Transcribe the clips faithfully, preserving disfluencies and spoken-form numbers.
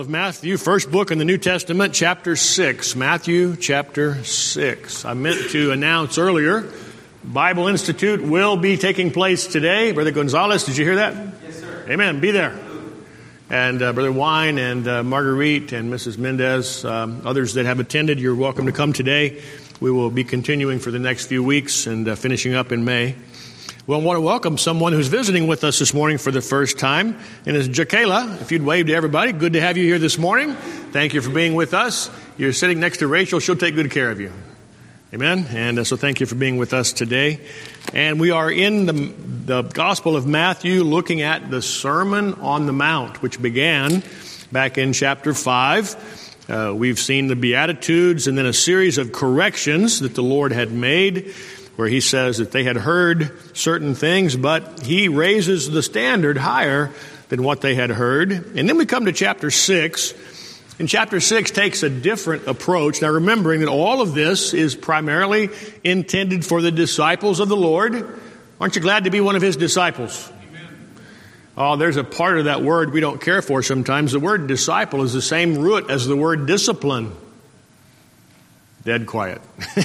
Of Matthew, first book in the New Testament, chapter six. Matthew chapter six. I meant to announce earlier, Bible Institute will be taking place today. Brother Gonzalez, did you hear that? Yes, sir. Amen. Be there. And uh, Brother Wine and uh, Marguerite and Missus Mendez, um, others that have attended, you're welcome to come today. We will be continuing for the next few weeks and uh, finishing up in May. Well, I want to welcome someone who's visiting with us this morning for the first time, and it's Jakayla. If you'd wave to everybody, good to have you here this morning. Thank you for being with us. You're sitting next to Rachel. She'll take good care of you. Amen? And uh, so thank you for being with us today. And we are in the, the Gospel of Matthew looking at the Sermon on the Mount, which began back in chapter five. Uh, we've seen the Beatitudes and then a series of corrections that the Lord had made, where he says that they had heard certain things, but he raises the standard higher than what they had heard. And then we come to chapter six, and chapter six takes a different approach. Now, remembering that all of this is primarily intended for the disciples of the Lord. Aren't you glad to be one of his disciples? Amen. Oh, there's a part of that word we don't care for sometimes. The word disciple is the same root as the word discipline. Dead quiet.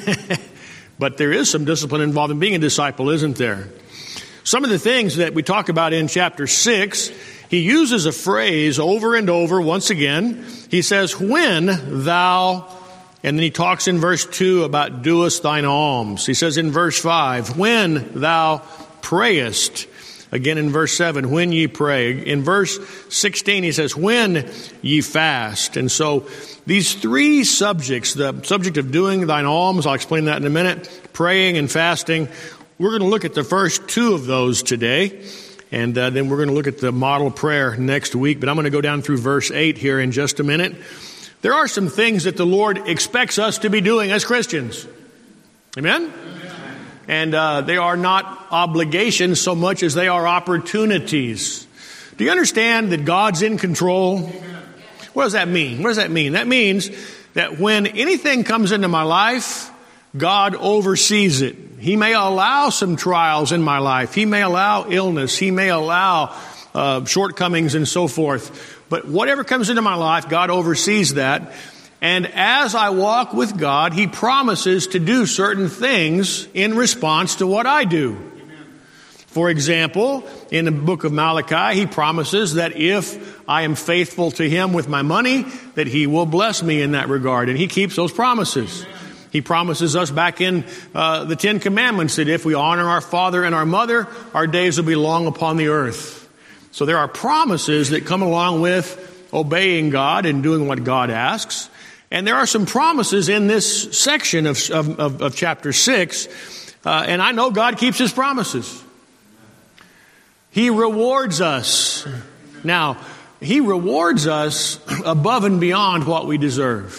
But there is some discipline involved in being a disciple, isn't there? Some of the things that we talk about in chapter six, he uses a phrase over and over once again. He says, when thou, and then he talks in verse two about doest thine alms. He says in verse five, when thou prayest. Again in verse seven, when ye pray. In verse sixteen, he says, when ye fast. And so these three subjects, the subject of doing thine alms, I'll explain that in a minute, praying and fasting, we're going to look at the first two of those today. And uh, then we're going to look at the model prayer next week. But I'm going to go down through verse eight here in just a minute. There are some things that the Lord expects us to be doing as Christians. Amen? And uh, they are not obligations so much as they are opportunities. Do you understand that God's in control? What does that mean? What does that mean? That means that when anything comes into my life, God oversees it. He may allow some trials in my life. He may allow illness. He may allow uh, shortcomings and so forth. But whatever comes into my life, God oversees that. And as I walk with God, he promises to do certain things in response to what I do. Amen. For example, in the book of Malachi, he promises that if I am faithful to him with my money, that he will bless me in that regard. And he keeps those promises. Amen. He promises us back in uh, the Ten Commandments that if we honor our father and our mother, our days will be long upon the earth. So there are promises that come along with obeying God and doing what God asks. And there are some promises in this section of, of, of, of chapter six. Uh, and I know God keeps his promises. He rewards us. Now, he rewards us above and beyond what we deserve.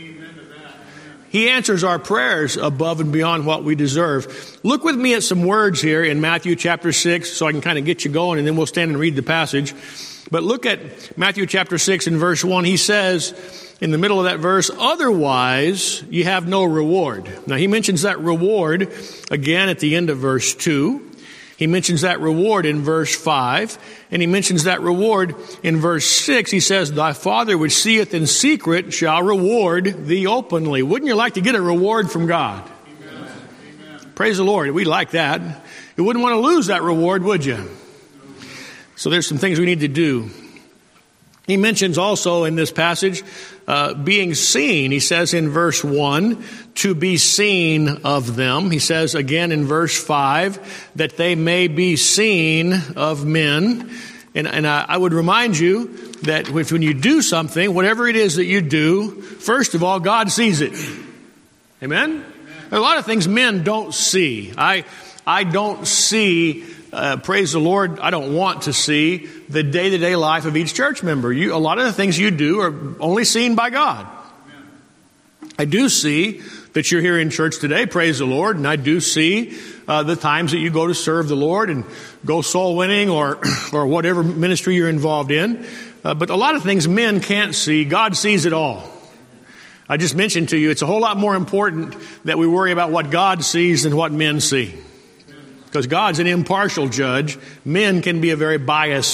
He answers our prayers above and beyond what we deserve. Look with me at some words here in Matthew chapter six so I can kind of get you going, and then we'll stand and read the passage. But look at Matthew chapter six and verse one. He says in the middle of that verse, otherwise you have no reward. Now he mentions that reward again at the end of verse two. He mentions that reward in verse five. And he mentions that reward in verse six. He says, thy Father which seeth in secret shall reward thee openly. Wouldn't you like to get a reward from God? Amen. Amen. Praise the Lord. We'd like that. You wouldn't want to lose that reward, would you? So there's some things we need to do. He mentions also in this passage uh, being seen. He says in verse one, to be seen of them. He says again in verse five, that they may be seen of men. And, and I, I would remind you that if, when you do something, whatever it is that you do, first of all, God sees it. Amen? Amen. A lot of things men don't see. I, I don't see... Uh, praise the Lord, I don't want to see the day-to-day life of each church member. You, a lot of the things you do are only seen by God. Amen. I do see that you're here in church today, praise the Lord, and I do see uh, the times that you go to serve the Lord and go soul winning or or whatever ministry you're involved in. Uh, but a lot of things men can't see. God sees it all. I just mentioned to you, it's a whole lot more important that we worry about what God sees than what men see. Because God's an impartial judge. Men can be a very biased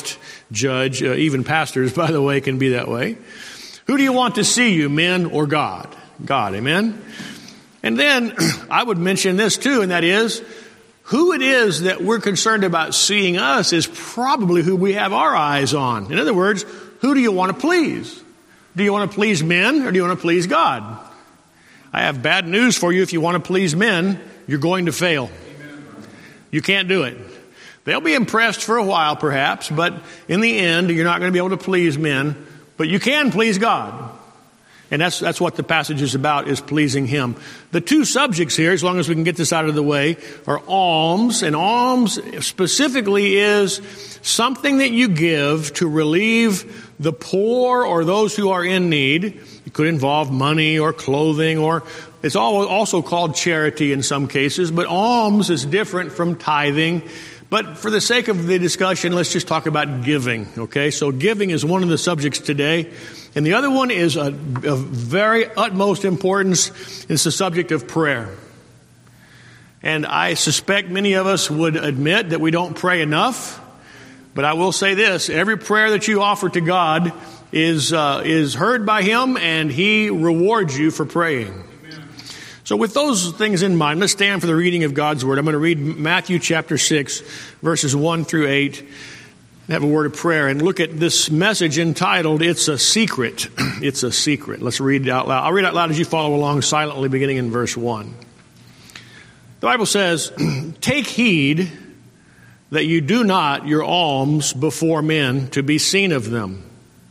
judge. Uh, even pastors, by the way, can be that way. Who do you want to see you, men or God? God, amen? And then I would mention this too, and that is, who it is that we're concerned about seeing us is probably who we have our eyes on. In other words, who do you want to please? Do you want to please men or do you want to please God? I have bad news for you. If you want to please men, you're going to fail. You can't do it. They'll be impressed for a while perhaps, but in the end, you're not going to be able to please men, but you can please God. And that's that's what the passage is about, is pleasing Him. The two subjects here, as long as we can get this out of the way, are alms. And alms specifically is something that you give to relieve the poor or those who are in need. It could involve money or clothing, or it's also called charity in some cases. But alms is different from tithing. But for the sake of the discussion, let's just talk about giving, okay? So giving is one of the subjects today. And the other one is a, of very utmost importance. It's the subject of prayer. And I suspect many of us would admit that we don't pray enough. But I will say this, every prayer that you offer to God is, uh, is heard by Him, and He rewards you for praying. So with those things in mind, let's stand for the reading of God's Word. I'm going to read Matthew chapter six, verses one through eight, and have a word of prayer. And look at this message entitled, It's a Secret. It's a Secret. Let's read it out loud. I'll read it out loud as you follow along silently, beginning in verse one. The Bible says, Take heed that you do not your alms before men to be seen of them.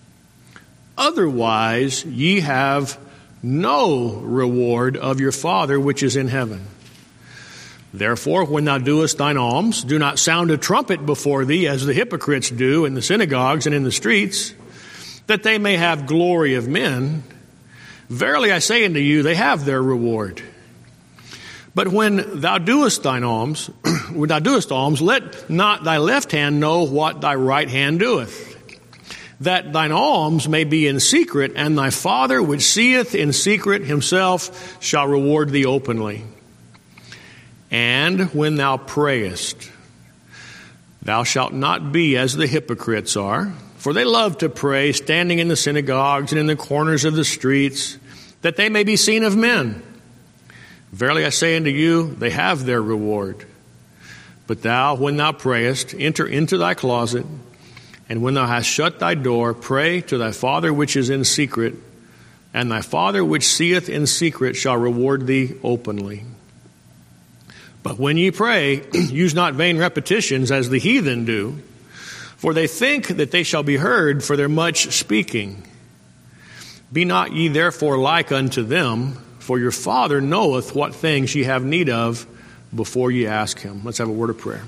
Otherwise ye have no reward of your Father which is in heaven. Therefore, when thou doest thine alms, do not sound a trumpet before thee, as the hypocrites do in the synagogues and in the streets, that they may have glory of men. Verily I say unto you, they have their reward. But when thou doest thine alms, when thou doest alms, let not thy left hand know what thy right hand doeth, that thine alms may be in secret, and thy Father which seeth in secret himself shall reward thee openly. And when thou prayest, thou shalt not be as the hypocrites are, for they love to pray, standing in the synagogues and in the corners of the streets, that they may be seen of men. Verily I say unto you, they have their reward. But thou, when thou prayest, enter into thy closet, and when thou hast shut thy door, pray to thy Father which is in secret, and thy Father which seeth in secret shall reward thee openly. But when ye pray, use not vain repetitions as the heathen do, for they think that they shall be heard for their much speaking. Be not ye therefore like unto them, for your Father knoweth what things ye have need of before ye ask Him. Let's have a word of prayer.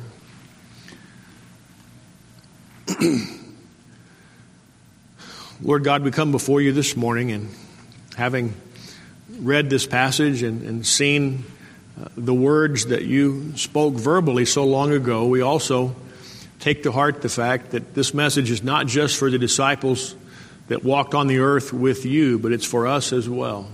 Lord God, we come before you this morning, and having read this passage and, and seen uh, the words that you spoke verbally so long ago, we also take to heart the fact that this message is not just for the disciples that walked on the earth with you, but it's for us as well.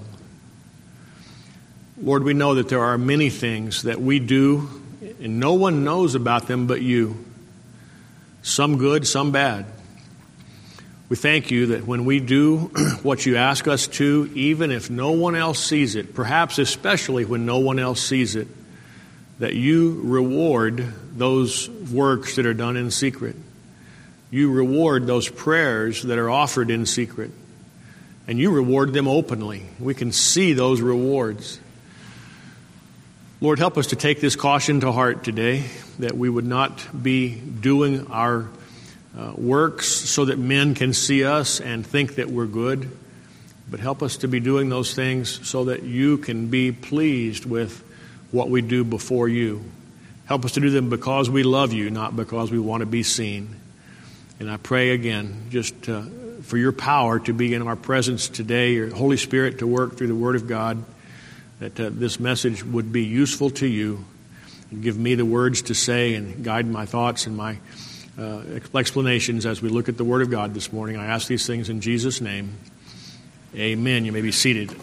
Lord, we know that there are many things that we do, and no one knows about them but you. Some good, some bad. We thank you that when we do what you ask us to, even if no one else sees it, perhaps especially when no one else sees it, that you reward those works that are done in secret. You reward those prayers that are offered in secret. And you reward them openly. We can see those rewards. Lord, help us to take this caution to heart today, that we would not be doing our uh, works so that men can see us and think that we're good, but help us to be doing those things so that you can be pleased with what we do before you. Help us to do them because we love you, not because we want to be seen. And I pray again just uh, for your power to be in our presence today, your Holy Spirit to work through the Word of God, that uh, this message would be useful to you and give me the words to say and guide my thoughts and my uh, explanations as we look at the Word of God this morning. I ask these things in Jesus' name. Amen. You may be seated.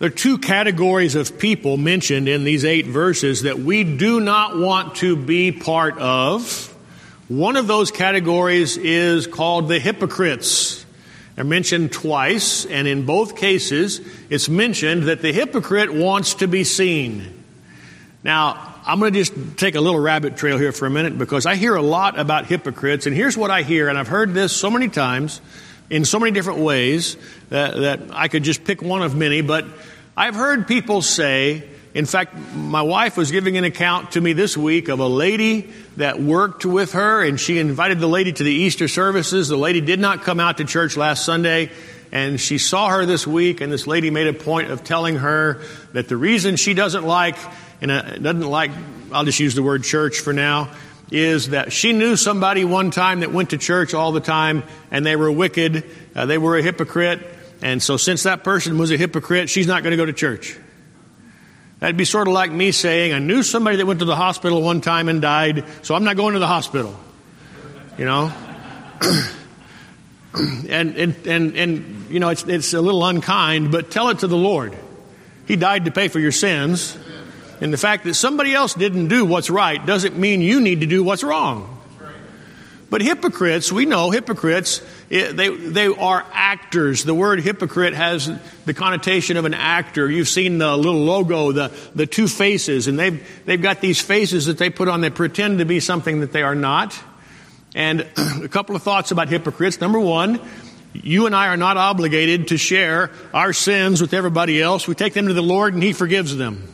There are two categories of people mentioned in these eight verses that we do not want to be part of. One of those categories is called the hypocrites. They're mentioned twice, and in both cases, it's mentioned that the hypocrite wants to be seen. Now, I'm going to just take a little rabbit trail here for a minute because I hear a lot about hypocrites, and here's what I hear, and I've heard this so many times in so many different ways that, that I could just pick one of many, but I've heard people say, in fact, my wife was giving an account to me this week of a lady that worked with her, and she invited the lady to the Easter services. The lady did not come out to church last Sunday, and she saw her this week, and this lady made a point of telling her that the reason she doesn't like, and doesn't like, I'll just use the word church for now, is that she knew somebody one time that went to church all the time, and they were wicked, uh, they were a hypocrite, and so since that person was a hypocrite, she's not going to go to church. That'd be sort of like me saying, I knew somebody that went to the hospital one time and died, so I'm not going to the hospital. You know? and, and, and, and, you know, it's, it's a little unkind, but tell it to the Lord. He died to pay for your sins. And the fact that somebody else didn't do what's right doesn't mean you need to do what's wrong. But hypocrites, we know hypocrites, they they are actors. The word hypocrite has the connotation of an actor. You've seen the little logo, the, the two faces, and they've, they've got these faces that they put on that pretend to be something that they are not. And a couple of thoughts about hypocrites. Number one, you and I are not obligated to share our sins with everybody else. We take them to the Lord and He forgives them.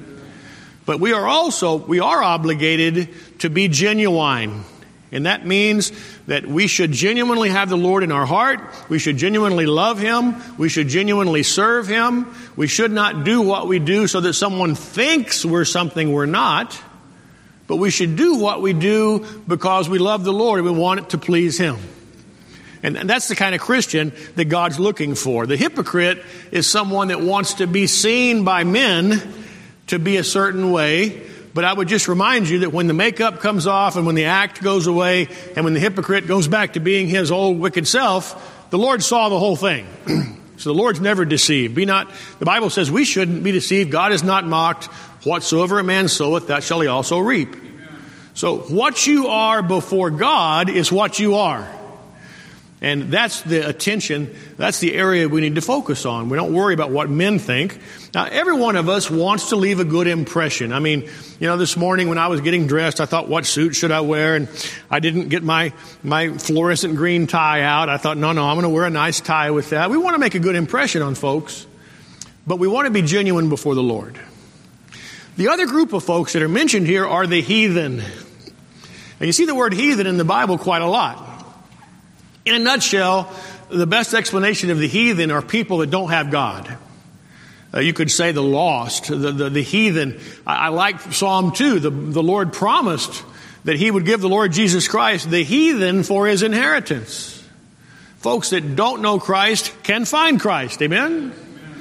But we are also, we are obligated to be genuine. And that means that we should genuinely have the Lord in our heart. We should genuinely love Him. We should genuinely serve Him. We should not do what we do so that someone thinks we're something we're not. But we should do what we do because we love the Lord and we want it to please Him. And that's the kind of Christian that God's looking for. The hypocrite is someone that wants to be seen by men to be a certain way. But I would just remind you that when the makeup comes off and when the act goes away and when the hypocrite goes back to being his old wicked self, the Lord saw the whole thing. So the Lord's never deceived. Be not, the Bible says we shouldn't be deceived. God is not mocked. Whatsoever a man soweth, that shall he also reap. So what you are before God is what you are. And that's the attention, that's the area we need to focus on. We don't worry about what men think. Now, every one of us wants to leave a good impression. I mean, you know, this morning when I was getting dressed, I thought, what suit should I wear? And I didn't get my, my fluorescent green tie out. I thought, no, no, I'm going to wear a nice tie with that. We want to make a good impression on folks, but we want to be genuine before the Lord. The other group of folks that are mentioned here are the heathen. And you see the word heathen in the Bible quite a lot. In a nutshell, the best explanation of the heathen are people that don't have God. Uh, you could say the lost, the, the, the heathen. I, I like Psalm two. The, the Lord promised that He would give the Lord Jesus Christ the heathen for His inheritance. Folks that don't know Christ can find Christ. Amen?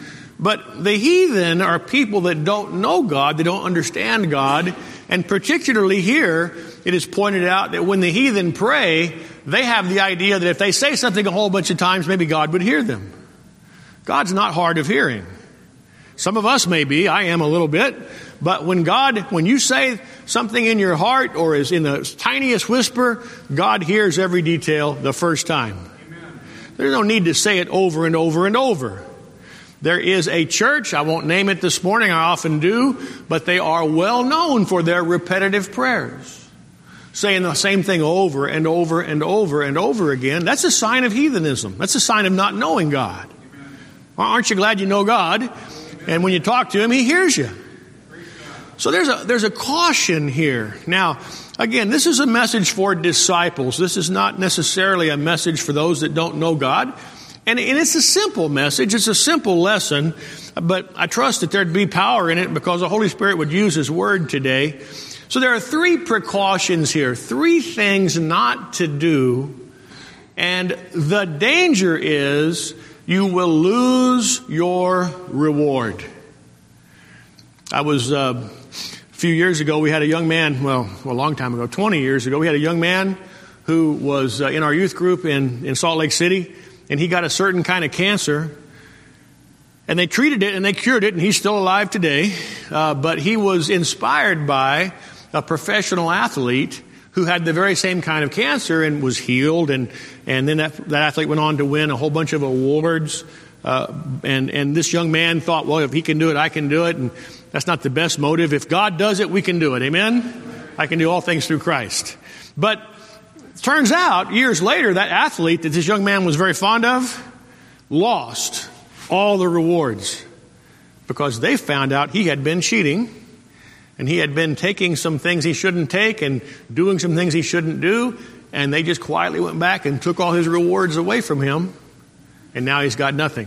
But the heathen are people that don't know God, they don't understand God. And particularly here, it is pointed out that when the heathen pray, they have the idea that if they say something a whole bunch of times, maybe God would hear them. God's not hard of hearing. Some of us may be, I am a little bit, but when God, when you say something in your heart or is in the tiniest whisper, God hears every detail the first time. Amen. There's no need to say it over and over and over. There is a church, I won't name it this morning, I often do, but they are well known for their repetitive prayers. Saying the same thing over and over and over and over again. That's a sign of heathenism. That's a sign of not knowing God. Aren't you glad you know God? And when you talk to Him, He hears you. So there's a, there's a caution here. Now, again, this is a message for disciples. This is not necessarily a message for those that don't know God. And, and it's a simple message. It's a simple lesson. But I trust that there'd be power in it because the Holy Spirit would use His Word today. So there are three precautions here, three things not to do. And the danger is you will lose your reward. I was, uh, a few years ago, we had a young man, well, a long time ago, twenty years ago, we had a young man who was uh, in our youth group in, in Salt Lake City, and he got a certain kind of cancer. And they treated it and they cured it, and he's still alive today. Uh, but he was inspired by a professional athlete who had the very same kind of cancer and was healed. And, and then that, that athlete went on to win a whole bunch of awards. Uh, and, and this young man thought, well, if he can do it, I can do it. And that's not the best motive. If God does it, we can do it. Amen? I can do all things through Christ. But it turns out, years later, that athlete that this young man was very fond of lost all the rewards because they found out he had been cheating and he had been taking some things he shouldn't take and doing some things he shouldn't do. And they just quietly went back and took all his rewards away from him. And now he's got nothing.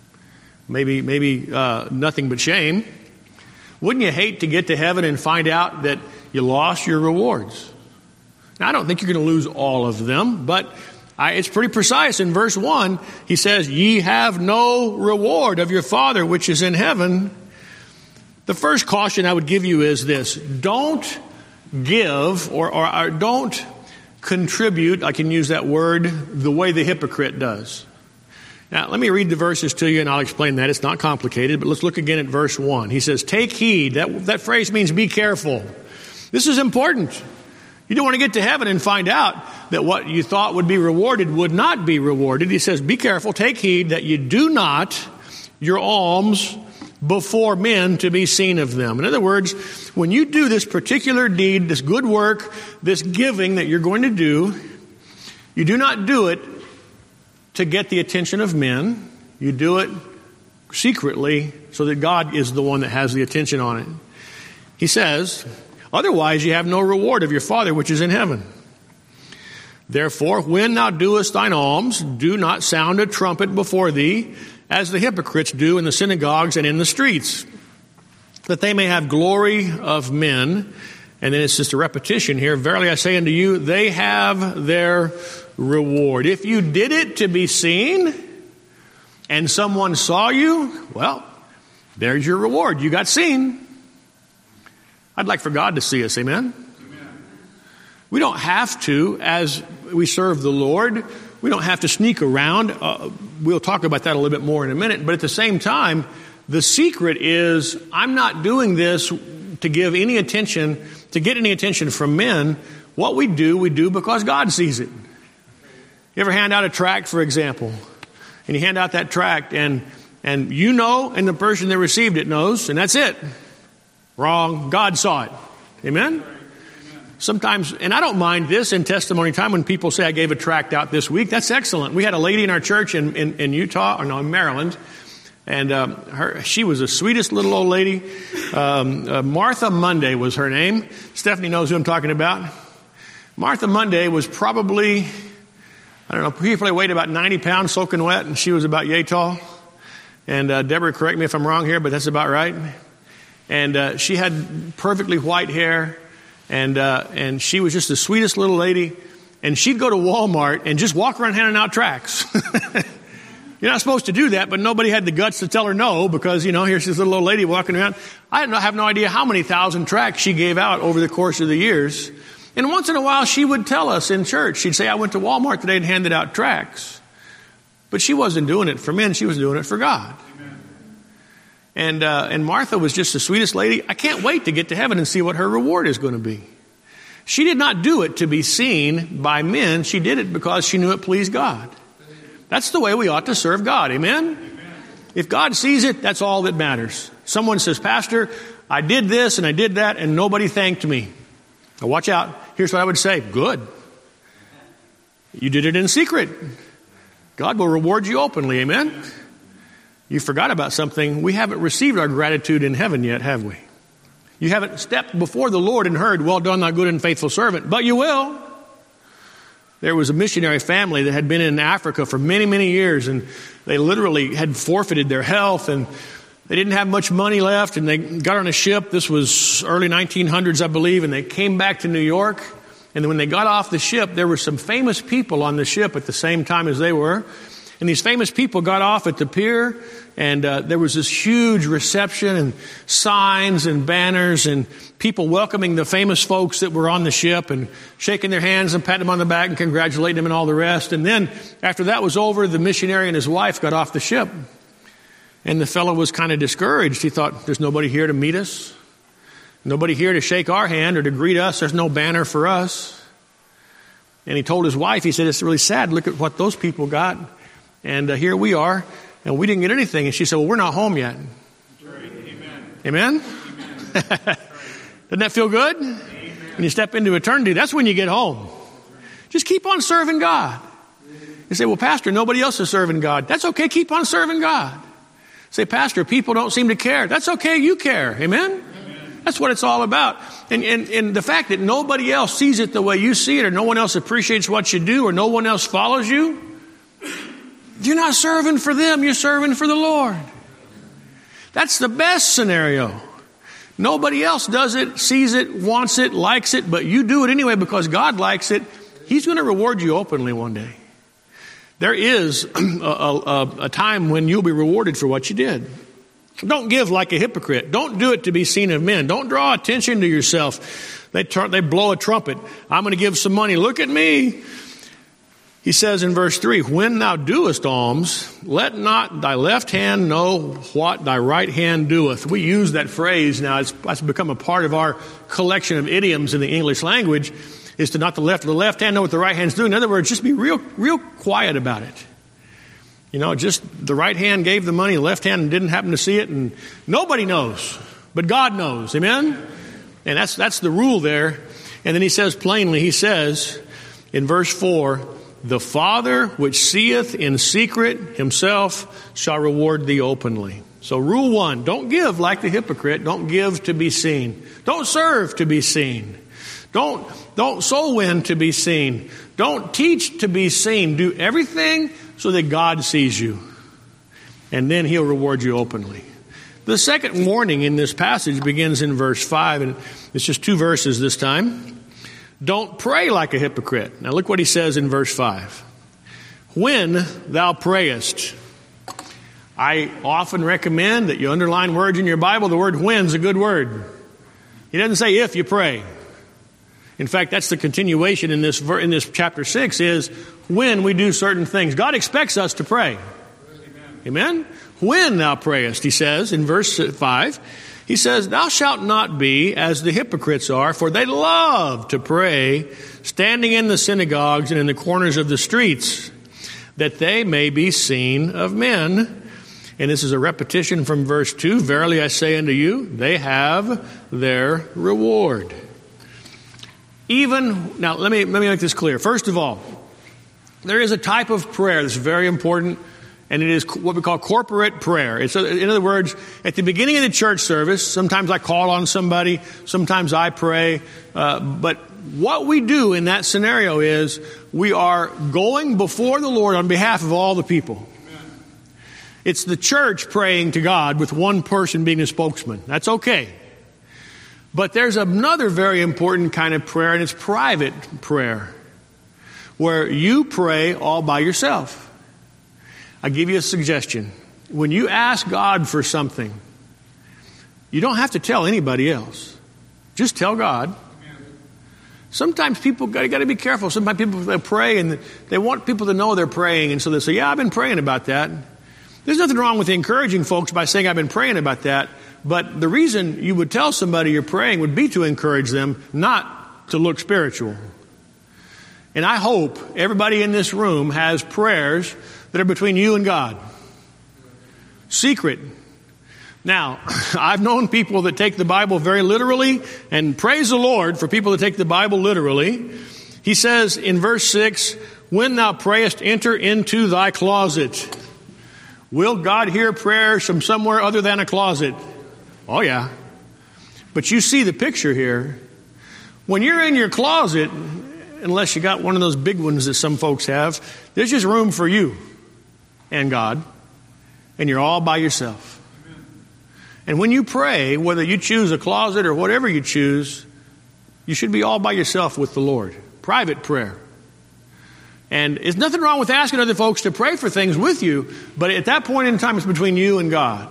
Maybe, maybe uh, nothing but shame. Wouldn't you hate to get to heaven and find out that you lost your rewards? Now, I don't think you're going to lose all of them, but I, it's pretty precise. In verse one, he says, ye have no reward of your Father which is in heaven. The first caution I would give you is this. Don't give or, or, or don't contribute, I can use that word, the way the hypocrite does. Now, let me read the verses to you and I'll explain that. It's not complicated, but let's look again at verse one. He says, take heed. That, that phrase means be careful. This is important. You don't want to get to heaven and find out that what you thought would be rewarded would not be rewarded. He says, be careful, take heed that you do not your alms before men to be seen of them. In other words, when you do this particular deed, this good work, this giving that you're going to do, you do not do it to get the attention of men. You do it secretly so that God is the one that has the attention on it. He says, otherwise you have no reward of your Father which is in heaven. Therefore, when thou doest thine alms, do not sound a trumpet before thee, as the hypocrites do in the synagogues and in the streets, that they may have glory of men. And then it's just a repetition here. Verily I say unto you, they have their reward. If you did it to be seen and someone saw you, well, there's your reward. You got seen. I'd like for God to see us. Amen? Amen. We don't have to, as we serve the Lord, we don't have to sneak around. Uh, we'll talk about that a little bit more in a minute. But at the same time, the secret is I'm not doing this to give any attention, to get any attention from men. What we do, we do because God sees it. You ever hand out a tract, for example, and you hand out that tract and, and you know, and the person that received it knows, and that's it. Wrong. God saw it. Amen? Sometimes, and I don't mind this in testimony time when people say I gave a tract out this week. That's excellent. We had a lady in our church in, in, in Utah, or no, in Maryland, and um, her, she was the sweetest little old lady. Um, uh, Martha Monday was her name. Stephanie knows who I'm talking about. Martha Monday was probably, I don't know, he probably weighed about ninety pounds soaking wet, and she was about yay tall. And uh, Deborah, correct me if I'm wrong here, but that's about right. And uh, she had perfectly white hair. And uh, and she was just the sweetest little lady. And she'd go to Walmart and just walk around handing out tracts. You're not supposed to do that, but nobody had the guts to tell her no because, you know, here's this little old lady walking around. I have no idea how many thousand tracts she gave out over the course of the years. And once in a while, she would tell us in church. She'd say, I went to Walmart today and handed out tracts. But she wasn't doing it for men. She was doing it for God. And uh, and Martha was just the sweetest lady. I can't wait to get to heaven and see what her reward is going to be. She did not do it to be seen by men. She did it because she knew it pleased God. That's the way we ought to serve God. Amen? Amen. If God sees it, that's all that matters. Someone says, Pastor, I did this and I did that and nobody thanked me. Now watch out. Here's what I would say. Good. You did it in secret. God will reward you openly. Amen? You forgot about something. We haven't received our gratitude in heaven yet, have we? You haven't stepped before the Lord and heard, well done, thy good and faithful servant. But you will. There was a missionary family that had been in Africa for many, many years, and they literally had forfeited their health, and they didn't have much money left, and they got on a ship. This was early nineteen hundreds, I believe, and they came back to New York. And when they got off the ship, there were some famous people on the ship at the same time as they were. And these famous people got off at the pier, and uh, there was this huge reception and signs and banners and people welcoming the famous folks that were on the ship and shaking their hands and patting them on the back and congratulating them and all the rest. And then after that was over, the missionary and his wife got off the ship. And the fellow was kind of discouraged. He thought, there's nobody here to meet us. Nobody here to shake our hand or to greet us. There's no banner for us. And he told his wife, he said, it's really sad. Look at what those people got. And uh, here we are, and we didn't get anything. And she said, well, we're not home yet. Amen? Amen? Amen? Doesn't that feel good? Amen. When you step into eternity, that's when you get home. Just keep on serving God. You say, well, Pastor, nobody else is serving God. That's okay. Keep on serving God. Say, Pastor, people don't seem to care. That's okay. You care. Amen? Amen. That's what it's all about. And, and, and the fact that nobody else sees it the way you see it, or no one else appreciates what you do, or no one else follows you, you're not serving for them. You're serving for the Lord. That's the best scenario. Nobody else does it, sees it, wants it, likes it, but you do it anyway because God likes it. He's going to reward you openly one day. There is a, a, a time when you'll be rewarded for what you did. Don't give like a hypocrite. Don't do it to be seen of men. Don't draw attention to yourself. They, tur- they blow a trumpet. I'm going to give some money. Look at me. He says in verse three, when thou doest alms, let not thy left hand know what thy right hand doeth. We use that phrase now. It's, it's become a part of our collection of idioms in the English language, is to not the left the left hand know what the right hand's doing. In other words, just be real, real quiet about it. You know, just the right hand gave the money, the left hand didn't happen to see it, and nobody knows, but God knows. Amen? And that's that's the rule there. And then he says plainly, he says in verse four, the Father which seeth in secret himself shall reward thee openly. So rule one, don't give like the hypocrite. Don't give to be seen. Don't serve to be seen. Don't, don't soul win to be seen. Don't teach to be seen. Do everything so that God sees you. And then he'll reward you openly. The second warning in this passage begins in verse five, and it's just two verses this time. Don't pray like a hypocrite. Now look what he says in verse five. When thou prayest. I often recommend that you underline words in your Bible. The word when's a good word. He doesn't say if you pray. In fact, that's the continuation in this in this chapter six is when we do certain things. God expects us to pray. Amen? Amen? When thou prayest, he says in verse five, he says, thou shalt not be as the hypocrites are, for they love to pray, standing in the synagogues and in the corners of the streets, that they may be seen of men. And this is a repetition from verse two. Verily I say unto you, they have their reward. Even, now let me, let me make this clear. First of all, there is a type of prayer that's very important, and it is what we call corporate prayer. It's, in other words, at the beginning of the church service, sometimes I call on somebody, sometimes I pray, uh, but what we do in that scenario is we are going before the Lord on behalf of all the people. Amen. It's the church praying to God with one person being the spokesman. That's okay. But there's another very important kind of prayer, and it's private prayer, where you pray all by yourself. I'll give you a suggestion. When you ask God for something, you don't have to tell anybody else. Just tell God. Sometimes people got to be careful. Sometimes people they pray and they want people to know they're praying, and so they say, yeah, I've been praying about that. There's nothing wrong with encouraging folks by saying I've been praying about that, but the reason you would tell somebody you're praying would be to encourage them, not to look spiritual. And I hope everybody in this room has prayers that are between you and God. Secret. Now, I've known people that take the Bible very literally, and praise the Lord for people that take the Bible literally. He says in verse six, when thou prayest, enter into thy closet. Will God hear prayers from somewhere other than a closet? Oh yeah. But you see the picture here. When you're in your closet, unless you got one of those big ones that some folks have, there's just room for you and God, and you're all by yourself. Amen. And when you pray, whether you choose a closet or whatever you choose, you should be all by yourself with the Lord. Private prayer. And there's nothing wrong with asking other folks to pray for things with you, but at that point in time, it's between you and God.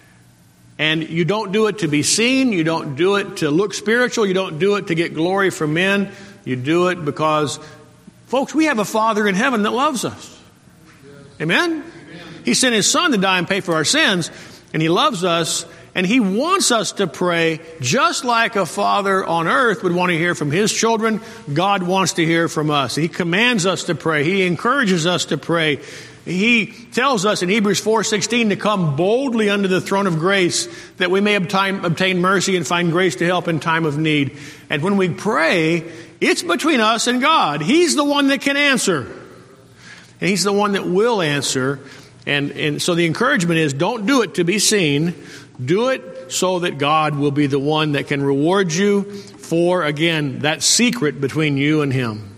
And you don't do it to be seen. You don't do it to look spiritual. You don't do it to get glory from men. You do it because, folks, we have a Father in heaven that loves us. Amen? Amen? He sent His Son to die and pay for our sins, and He loves us, and He wants us to pray just like a father on earth would want to hear from his children. God wants to hear from us. He commands us to pray. He encourages us to pray. He tells us in Hebrews four sixteen to come boldly under the throne of grace that we may obtain, obtain mercy and find grace to help in time of need. And when we pray, it's between us and God. He's the one that can answer. And He's the one that will answer. And, and so the encouragement is, don't do it to be seen. Do it so that God will be the one that can reward you for, again, that secret between you and Him.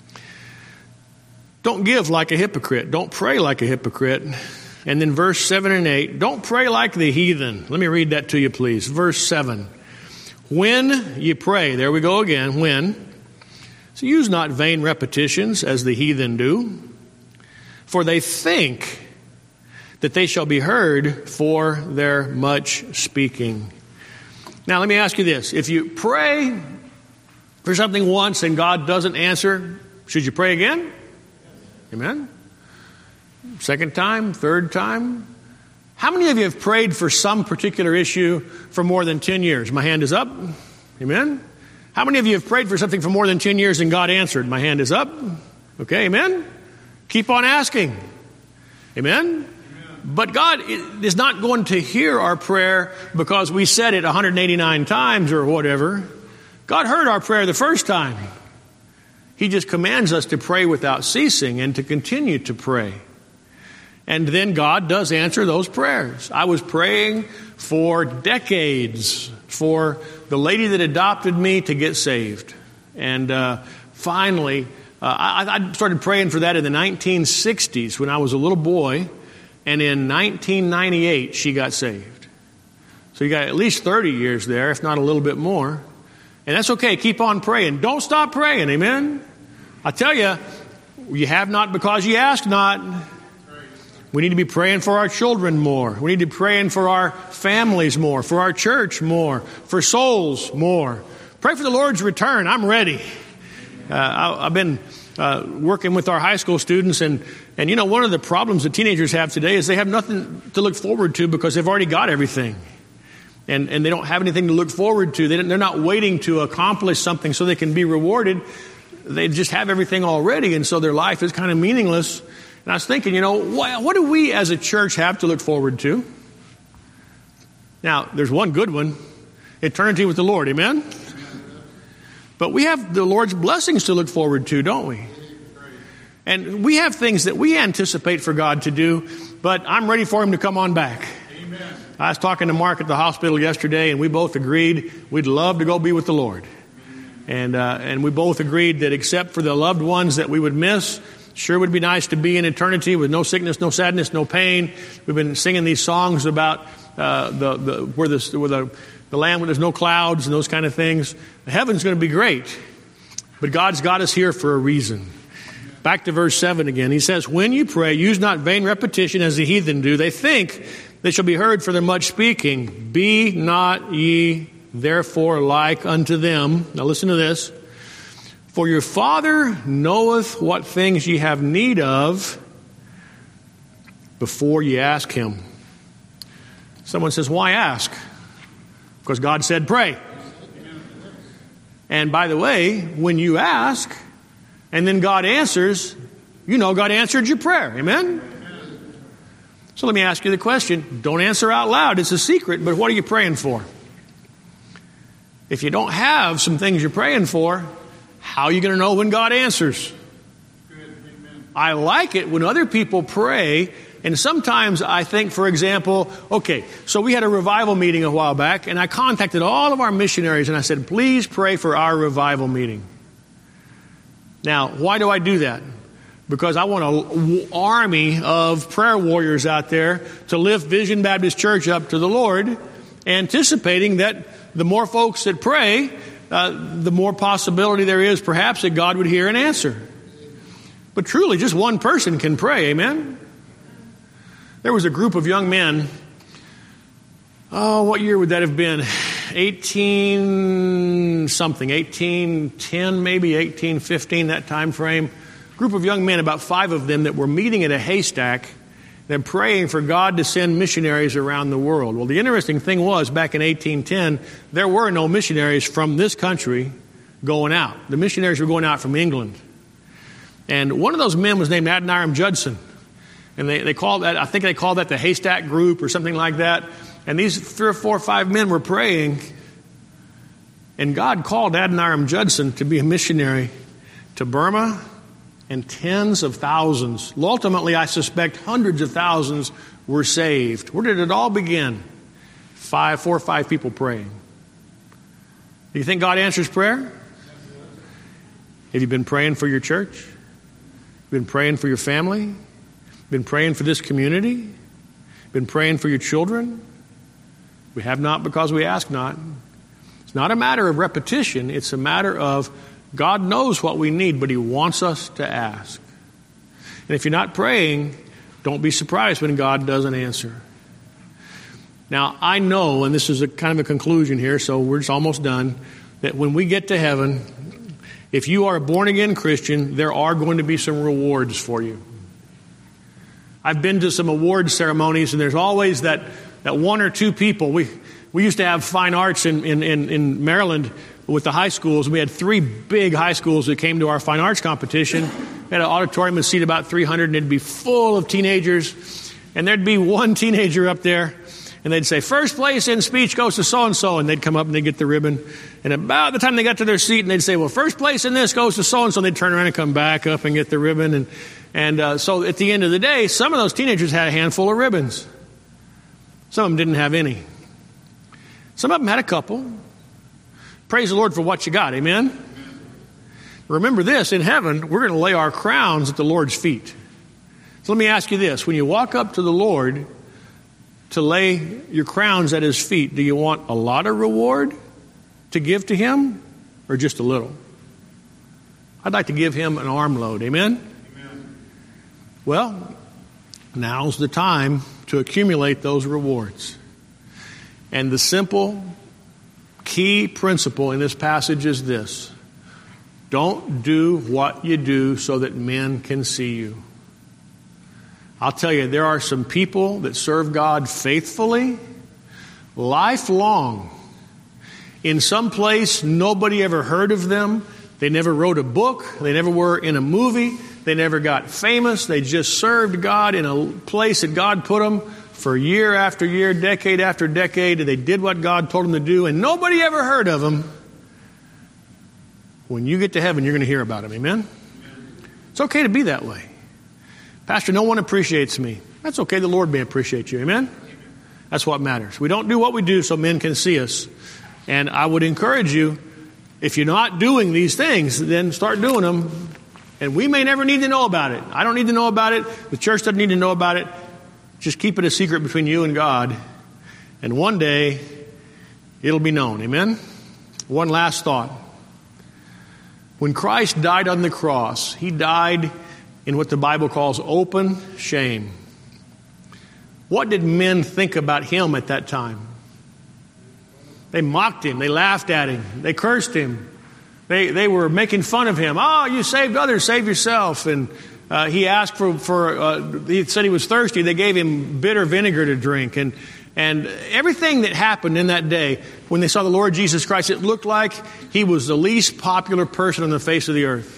Don't give like a hypocrite. Don't pray like a hypocrite. And then verse seven and eight, don't pray like the heathen. Let me read that to you, please. Verse seven. When you pray, there we go again, when. So use not vain repetitions as the heathen do, for they think that they shall be heard for their much speaking. Now, let me ask you this. If you pray for something once and God doesn't answer, should you pray again? Amen? Second time, third time? How many of you have prayed for some particular issue for more than ten years? My hand is up. Amen? How many of you have prayed for something for more than ten years and God answered? My hand is up. Okay, amen? Keep on asking. Amen? But God is not going to hear our prayer because we said it one hundred eighty-nine times or whatever. God heard our prayer the first time. He just commands us to pray without ceasing and to continue to pray. And then God does answer those prayers. I was praying for decades for the lady that adopted me to get saved. And uh, finally, uh, I, I started praying for that in the nineteen sixties when I was a little boy. And in nineteen ninety-eight, she got saved. So you got at least thirty years there, if not a little bit more. And that's okay. Keep on praying. Don't stop praying. Amen? I tell you, you have not because you ask not. We need to be praying for our children more. We need to be praying for our families more, for our church more, for souls more. Pray for the Lord's return. I'm ready. Uh, I, I've been uh, working with our high school students, and, and you know, one of the problems that teenagers have today is they have nothing to look forward to because they've already got everything. And, and they don't have anything to look forward to. They they're not waiting to accomplish something so they can be rewarded. They just have everything already, and so their life is kind of meaningless. And I was thinking, you know, what, what do we as a church have to look forward to? Now, there's one good one, eternity with the Lord, amen? But we have the Lord's blessings to look forward to, don't we? And we have things that we anticipate for God to do, but I'm ready for Him to come on back. Amen. I was talking to Mark at the hospital yesterday, and we both agreed we'd love to go be with the Lord. And uh, and we both agreed that except for the loved ones that we would miss, sure would be nice to be in eternity with no sickness, no sadness, no pain. We've been singing these songs about uh, the, the where, the, where the, the land where there's no clouds and those kind of things. Heaven's going to be great. But God's got us here for a reason. Back to verse seven again. He says, when you pray, use not vain repetition as the heathen do. They think they shall be heard for their much speaking. Be not ye therefore like unto them. Now listen to this. For your Father knoweth what things ye have need of before ye ask Him. Someone says, why ask? Because God said pray. And by the way, when you ask and then God answers, you know God answered your prayer. Amen? So let me ask you the question. Don't answer out loud. It's a secret, but what are you praying for? If you don't have some things you're praying for, how are you going to know when God answers? Good. I like it when other people pray, and sometimes I think, for example, okay, so we had a revival meeting a while back, and I contacted all of our missionaries, and I said, please pray for our revival meeting. Now, why do I do that? Because I want an army of prayer warriors out there to lift Vision Baptist Church up to the Lord, anticipating that the more folks that pray, uh, the more possibility there is perhaps that God would hear and answer. But truly, just one person can pray, amen? There was a group of young men, oh, what year would that have been? eighteen something, eighteen ten maybe, eighteen fifteen, that time frame. Group of young men, about five of them, that were meeting at a haystack They're praying for God to send missionaries around the world. Well, the interesting thing was, back in eighteen ten, there were no missionaries from this country going out. The missionaries were going out from England. And one of those men was named Adoniram Judson. And they, they called that, I think they called that the Haystack Group or something like that. And these three or four or five men were praying. And God called Adoniram Judson to be a missionary to Burma, and tens of thousands, ultimately I suspect hundreds of thousands, were saved. Where did it all begin? Five, four or five people praying. Do you think God answers prayer? Have you been praying for your church? Been praying for your family? Been praying for this community? Been praying for your children? We have not because we ask not. It's not a matter of repetition. It's a matter of God knows what we need, but He wants us to ask. And if you're not praying, don't be surprised when God doesn't answer. Now, I know, and this is a kind of a conclusion here, so we're just almost done, that when we get to heaven, if you are a born-again Christian, there are going to be some rewards for you. I've been to some award ceremonies, and there's always that, that one or two people. We we used to have fine arts in, in, in, in Maryland with the high schools. We had three big high schools that came to our fine arts competition. We had an auditorium that seated about three hundred, and it'd be full of teenagers. And there'd be one teenager up there, and they'd say, first place in speech goes to so-and-so, and they'd come up and they'd get the ribbon. And about the time they got to their seat, and they'd say, well, first place in this goes to so-and-so, and they'd turn around and come back up and get the ribbon. And, and uh, so at the end of the day, some of those teenagers had a handful of ribbons. Some of them didn't have any. Some of them had a couple. Praise the Lord for what you got, amen? Amen. Remember this, in heaven, we're going to lay our crowns at the Lord's feet. So let me ask you this. When you walk up to the Lord to lay your crowns at His feet, do you want a lot of reward to give to Him or just a little? I'd like to give Him an armload, amen? Amen. Well, now's the time to accumulate those rewards. And the simple key principle in this passage is this: don't do what you do so that men can see you. I'll tell you, there are some people that serve God faithfully, lifelong, in some place nobody ever heard of them. They never wrote a book. They never were in a movie. They never got famous. They just served God in a place that God put them for year after year, decade after decade. They did what God told them to do, and nobody ever heard of them. When you get to heaven, you're going to hear about them. Amen? Amen. It's okay to be that way. Pastor, no one appreciates me. That's okay. The Lord may appreciate you. Amen? Amen? That's what matters. We don't do what we do so men can see us. And I would encourage you, if you're not doing these things, then start doing them. And we may never need to know about it. I don't need to know about it. The church doesn't need to know about it. Just keep it a secret between you and God. And one day, it'll be known. Amen? One last thought. When Christ died on the cross, He died in what the Bible calls open shame. What did men think about Him at that time? They mocked Him. They laughed at Him. They cursed Him. They, they were making fun of Him. Oh, you saved others, save yourself. And uh, He asked for, for uh, he said He was thirsty. They gave Him bitter vinegar to drink. And And everything that happened in that day, when they saw the Lord Jesus Christ, it looked like He was the least popular person on the face of the earth.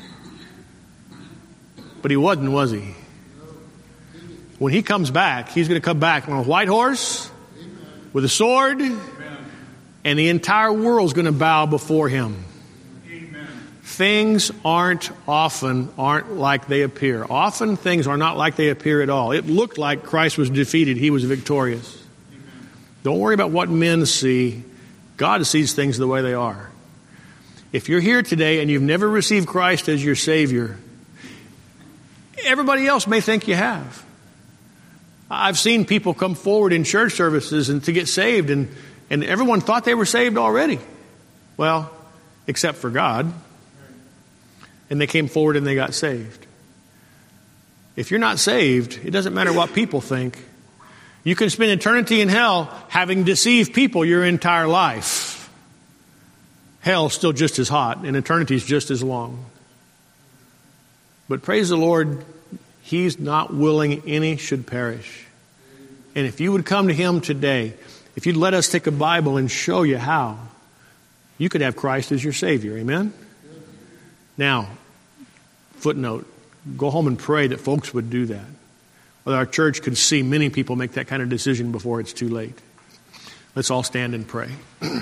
But He wasn't, was He? When He comes back, He's going to come back on a white horse, with a sword, and the entire world's going to bow before Him. Things aren't often aren't like they appear. Often things are not like they appear at all. It looked like Christ was defeated. He was victorious. Amen. Don't worry about what men see. God sees things the way they are. If you're here today and you've never received Christ as your Savior, everybody else may think you have. I've seen people come forward in church services and to get saved, and, and everyone thought they were saved already. Well, except for God. And they came forward and they got saved. If you're not saved, it doesn't matter what people think. You can spend eternity in hell having deceived people your entire life. Hell's still just as hot and eternity's just as long. But praise the Lord, He's not willing any should perish. And if you would come to Him today, if you'd let us take a Bible and show you how, you could have Christ as your Savior. Amen? Now, footnote, go home and pray that folks would do that. Well, our church could see many people make that kind of decision before it's too late. Let's all stand and pray.